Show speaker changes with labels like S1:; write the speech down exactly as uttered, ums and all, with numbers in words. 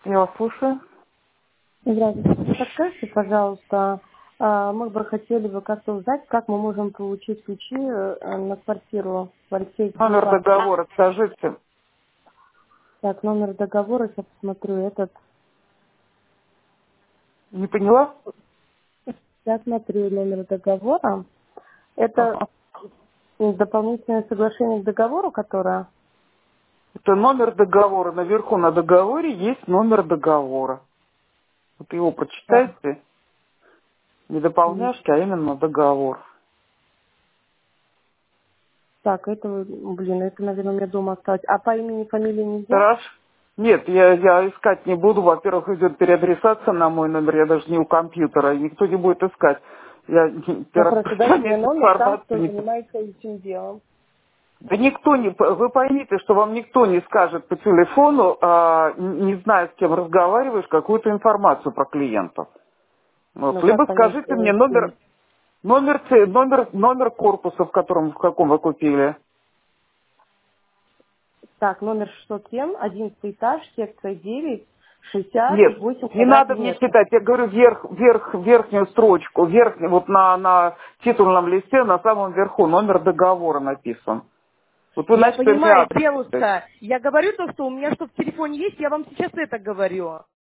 S1: Я вас слушаю.
S2: Здравствуйте. Подскажите, пожалуйста, а, мы бы хотели бы как-то узнать, как мы можем получить ключи э, на квартиру в Алексеевский
S1: Номер
S2: парк.
S1: договора скажите.
S2: Так, номер договора, сейчас посмотрю этот.
S1: Не поняла?
S2: Я смотрю номер договора. Это
S1: Ага.
S2: дополнительное соглашение к договору, которое...
S1: Это номер договора. Наверху на договоре есть номер договора. Вот его
S2: Так,
S1: прочитайте. Не
S2: м,
S1: дополняшки, а именно договор.
S2: так, это, блин, это, наверное, мне дома осталось. А по имени, фамилии нельзя?
S1: Хорошо? Нет, я, я искать не буду. Во-первых, идет переадресация на мой номер. Я даже не у компьютера. И никто не будет искать. Я не
S2: Ну, просто дайте мне
S1: распространять
S2: номер там,
S1: информацию
S2: кто
S1: не буду.
S2: занимается этим делом.
S1: Да никто не... Вы поймите, что вам никто не скажет по телефону, а, не зная, с кем разговариваешь, какую-то информацию про клиентов. Вот.
S2: Ну, как
S1: Либо
S2: понять,
S1: скажите
S2: э,
S1: мне номер, номер, ц- номер, номер корпуса, в котором, в каком вы купили.
S2: Так, номер шестьсот семь, одиннадцатый этаж, секция девять, шестьдесят
S1: Нет,
S2: восемь
S1: не надо мне
S2: квадратных метров.
S1: читать. Я говорю вверх, вверх, верхнюю строчку, верхнюю, вот на, на титульном листе, на самом верху номер договора написан. Вот вы
S2: Я
S1: начали мне
S2: понимаю,
S1: адрес читать.
S2: девушка, я говорю то, что у меня что в телефоне есть, я вам сейчас это говорю.